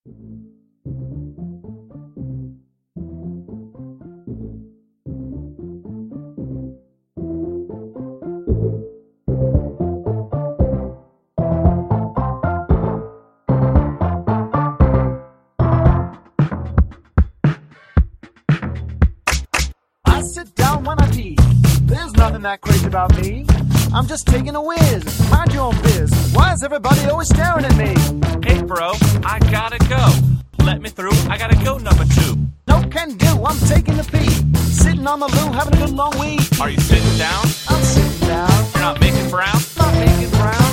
I sit down when I pee. There's nothing that crazy about me. I'm just taking a whiz. Mind your own biz. Why is everybody always staring at me? Hey, bro, I gotta go. Let me through. I gotta go, number 2. No can do. I'm taking a pee. Sitting on the loo, having a good long wee. Are you sitting down? I'm sitting down. You're not making brown? Not making brown.